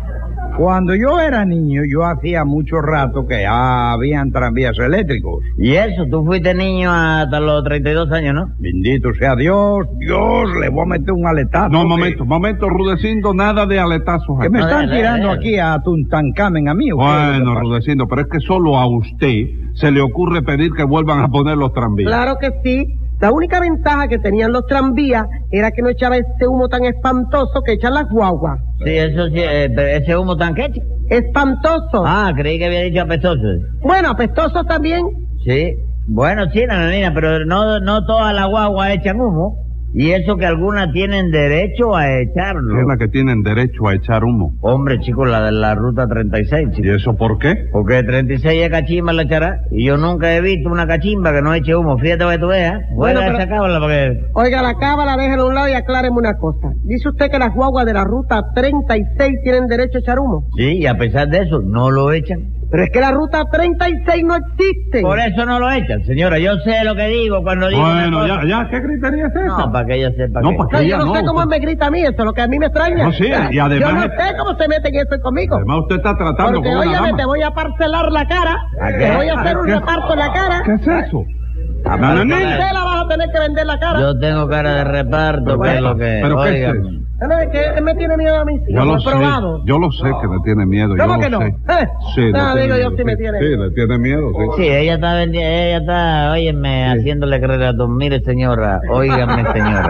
Cuando yo era niño, yo hacía mucho rato que ya habían tranvías eléctricos. Y eso, tú fuiste niño hasta los 32 años, ¿no? Bendito sea Dios, le voy a meter un aletazo. No, que- momento, Rudecindo, nada de aletazos Que aquí. me No, están dale, tirando dale. aquí a Tuntancamen a mí. ¿o qué? Bueno, Rudecindo, pero es que solo a usted se le ocurre pedir que vuelvan a poner los tranvías. Claro que sí. La única ventaja que tenían los tranvías era que no echaba ese humo tan espantoso que echan las guaguas. Sí, eso sí, pero ese humo tan qué, chico? Espantoso. Ah, creí que había dicho apestoso. Bueno, apestoso también. Sí. Bueno, sí, nananina, pero no todas las guaguas echan humo. Y eso que algunas tienen derecho a echarlo. Es la que tienen derecho a echar humo. Hombre, chicos, la de la ruta 36, ¿Y chico. eso por qué? Porque 36 es cachimba la echará. Y yo nunca he visto una cachimba que no eche humo. Fíjate que tú veas. Bueno, Bueno, pero- esa cábala porque... Oiga, la cábala, déjelo a un lado y acláreme una cosa. Dice usted que las guaguas de la ruta 36 tienen derecho a echar humo. Sí, y a pesar de eso, no lo echan. Pero es que la ruta 36 no existe. Por eso no lo echan, señora. Yo sé lo que digo cuando digo una Bueno, cosa. ya, ¿qué gritería es esa? No, para que ella sepa No, que... para que No, ella yo no sé no, cómo usted- me grita a mí, eso es lo que a mí me extraña. No, sí, y además- Yo no sé cómo se meten eso conmigo. Además usted está tratando Porque, con una óyame, dama. te voy a parcelar la cara, ¿A te qué? voy a hacer un ¿Qué? reparto en la cara. ¿Qué es eso? Ah, Nananina. Usted la vas a tener que vender la cara. Yo tengo cara de reparto, Pero, que es lo que... ¿pero qué es Óigame. eso? No, es que él me tiene miedo a mí. Yo lo he sé, probado. yo lo sé que le tiene miedo. ¿Cómo yo que lo no? sé. Sí, No, le digo tiene yo miedo, sí me tiene Sí, miedo. le tiene miedo, sí. Sí, ella está, óyeme, haciéndole creer a don, mire señora, óigame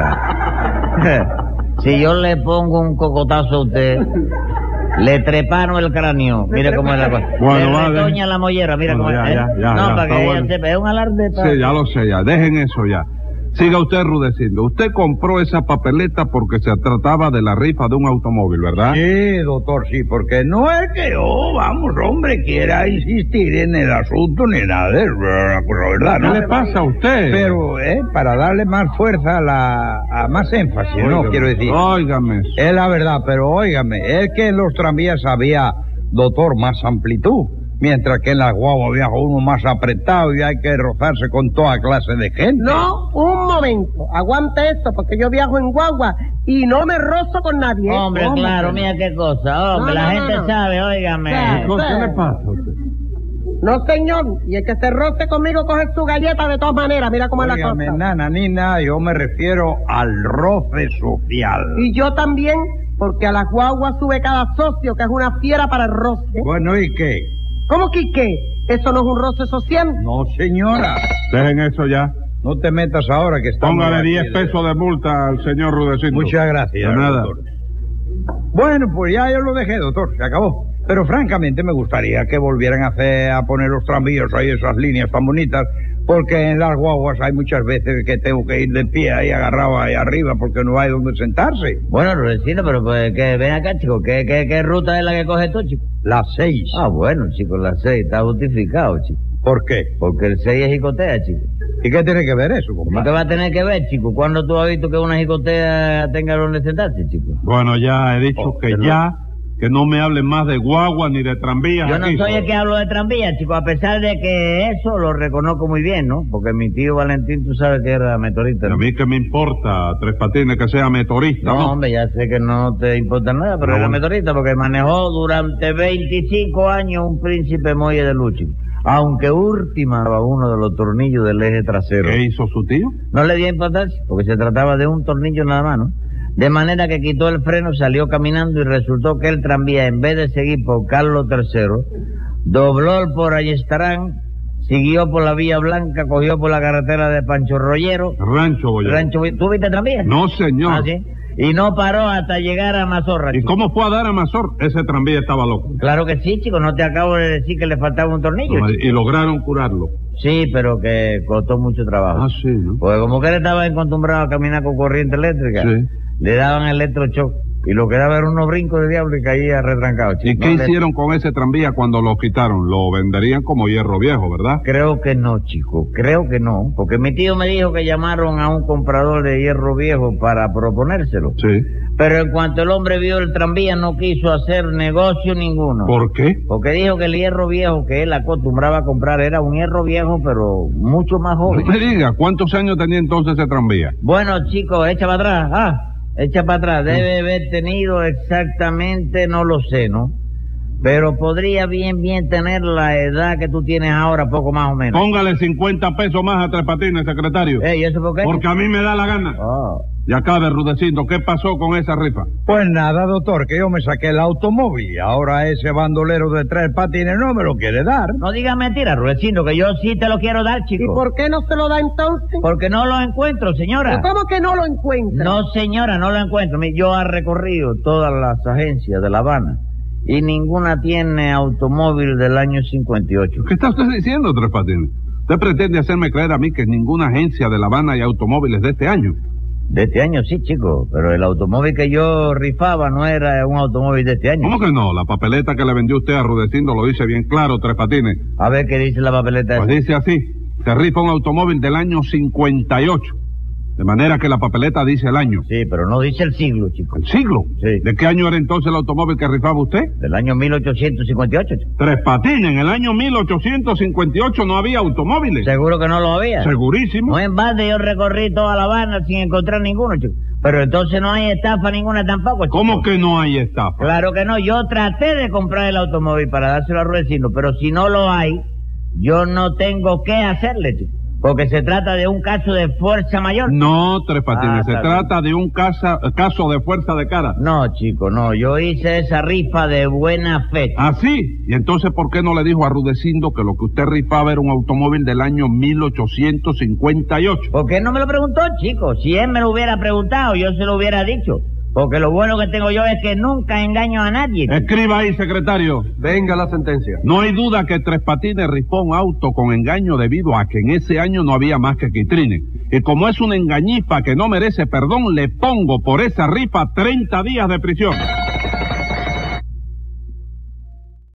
señora. Si yo le pongo un cocotazo a usted, le trepano el cráneo, mire cómo es la cosa. Bueno, le vale. retoña la mollera, mira Bueno, cómo es. ya, No, para está que ella bueno. sepa, es un alarde para... Sí, ya lo sé, ya. Dejen eso ya. Siga usted rudeciendo. Usted compró esa papeleta porque se trataba de la rifa de un automóvil, ¿verdad? Sí, doctor, sí, porque no es que yo, vamos, hombre, quiera insistir en el asunto ni nada de eso, la cosa, ¿verdad? ¿Qué ¿no? le pasa a usted? Pero, para darle más fuerza a más énfasis, ¿no? Óigame, Quiero decir. Óigame. Es la verdad, pero óigame, es que en los tranvías había, doctor, más amplitud, mientras que en las guaguas viaja uno más apretado y hay que rozarse con toda clase de gente. No, un momento. Aguante esto, porque yo viajo en guagua y no me rozo con nadie. ¿eh? Hombre, ¿Cómo claro, que no? mira qué cosa, hombre, No, la no, gente no. sabe, óigame. Claro. ¿Qué le pasa a usted? No, señor. Y el que se roce conmigo coge su galleta de todas maneras. Mira cómo es la Óigame, cosa. nananina, yo me refiero al roce social. Y yo también, porque a las guaguas sube cada socio, que es una fiera para el roce. Bueno, ¿y qué? ¿Cómo que qué? ¿Eso no es un roce social? No, señora. Dejen eso ya. No te metas ahora que estamos... Póngale aquí 10 pesos de multa al señor Rudecindo. Muchas gracias, De nada. doctor. Bueno, pues ya yo lo dejé, doctor, se acabó. Pero francamente me gustaría que volvieran a poner los tranvías ahí, esas líneas tan bonitas, porque en las guaguas hay muchas veces que tengo que ir de pie ahí agarrado ahí arriba porque no hay donde sentarse. Bueno, Rudecindo, pero pues que ven acá, chico, ¿qué ruta es la que coges tú, chico? Las 6. Ah, bueno, chico, la 6 está justificado, chico. ¿Por qué? Porque el 6 es jicotea, chico. ¿Y qué tiene que ver eso, ¿Cómo compadre? que va a tener que ver, chico? ¿Cuándo tú has visto que una jicotea tenga donde sentarse, chico? Bueno, ya he dicho Oh, que perdón. ya, que no me hablen más de guagua ni de tranvías Yo no aquí. soy el que hablo de tranvía, chico, a pesar de que eso lo reconozco muy bien, ¿no? Porque mi tío Valentín, tú sabes que era meteorista, A ¿no? mí que me importa, Tres Patines, que sea meteorista, No, ¿no? hombre, ya sé que no te importa nada, pero No. era meteorista porque manejó durante 25 años un príncipe muelle de lucha. Aunque ultimaba uno de los tornillos del eje trasero. ¿Qué hizo su tío? No le dio importancia, porque se trataba de un tornillo nada más, ¿no? De manera que quitó el freno, salió caminando y resultó que el tranvía, en vez de seguir por Carlos III, dobló por Ayestarán, siguió por la Vía Blanca, cogió por la carretera de Pancho Rollero, Rancho Boyero. ¿tú viste tranvía? No, señor. Ah, ¿sí? Y no paró hasta llegar a Mazorra. ¿Y chico. cómo fue a dar a Mazor? Ese tranvía estaba loco. Claro que sí, chico, no te acabo de decir que le faltaba un tornillo. chico. Y lograron curarlo. Sí, pero que costó mucho trabajo. Ah, sí, ¿no? Porque como que él estaba acostumbrado a caminar con corriente eléctrica, Sí. le daban electrochoc y lo que daba era unos brincos de diablo y caía retrancado. ¿Y chico. qué No le- hicieron con ese tranvía cuando lo quitaron? Lo venderían como hierro viejo, ¿verdad? Creo que no, chico, creo que no, porque mi tío me dijo que llamaron a un comprador de hierro viejo para proponérselo. Sí. Pero en cuanto el hombre vio el tranvía no quiso hacer negocio ninguno. ¿Por qué? Porque dijo que el hierro viejo que él acostumbraba a comprar era un hierro viejo, pero mucho más joven. No me diga, ¿cuántos años tenía entonces ese tranvía? Bueno, chicos, echa para atrás. Echa para atrás. Debe haber tenido exactamente, no lo sé, ¿no? Pero podría bien tener la edad que tú tienes ahora, poco más o menos. Póngale 50 pesos más a Tres Patines, secretario. ¿Y eso por qué? Porque a mí me da la gana. Ah. Y acabe, Rudecindo, ¿qué pasó con esa rifa? Pues nada, doctor, que yo me saqué el automóvil. Ahora ese bandolero de Tres Patines no me lo quiere dar. No digas mentiras, Rudecindo, que yo sí te lo quiero dar, ¿Y chico. por qué no se lo da entonces? Porque no lo encuentro, señora. ¿Cómo que no lo encuentra? No, señora, no lo encuentro. Yo he recorrido todas las agencias de La Habana y ninguna tiene automóvil del año 58. ¿Qué está usted diciendo, Tres Patines? Usted pretende hacerme creer a mí que en ninguna agencia de La Habana hay automóviles de este año. De este año sí, chico, pero el automóvil que yo rifaba no era un automóvil de este año. ¿Cómo que no? La papeleta que le vendió usted a Rudecindo lo dice bien claro, Tres Patines. A ver qué dice la papeleta Pues esa. dice así, se rifa un automóvil del año 58. De manera que la papeleta dice el año. Sí, pero no dice el siglo, chico. ¿El siglo? Sí. ¿De qué año era entonces el automóvil que rifaba usted? Del año 1858, chico. Tres Patines, en el año 1858 no había automóviles. Seguro que no lo había. Segurísimo. No en balde yo recorrí toda La Habana sin encontrar ninguno, chico. Pero entonces no hay estafa ninguna tampoco, chico. ¿Cómo que no hay estafa? Claro que no. Yo traté de comprar el automóvil para dárselo a Rudecindo, pero si no lo hay, yo no tengo qué hacerle, chico. Porque se trata de un caso de fuerza mayor. No, Tres Patines, se está trata de un caso de fuerza de cara. No, chico, no. Yo hice esa rifa de buena fe. ¿Ah, sí? ¿Y entonces por qué no le dijo a Rudecindo que lo que usted rifaba era un automóvil del año 1858? ¿Por qué no me lo preguntó, chico? Si él me lo hubiera preguntado, yo se lo hubiera dicho. Porque lo bueno que tengo yo es que nunca engaño a nadie, chico. Escriba ahí, secretario. Venga la sentencia. No hay duda que Tres Patines rifó un auto con engaño debido a que en ese año no había más que quitrines. Y como es una engañifa que no merece perdón, le pongo por esa rifa 30 días de prisión.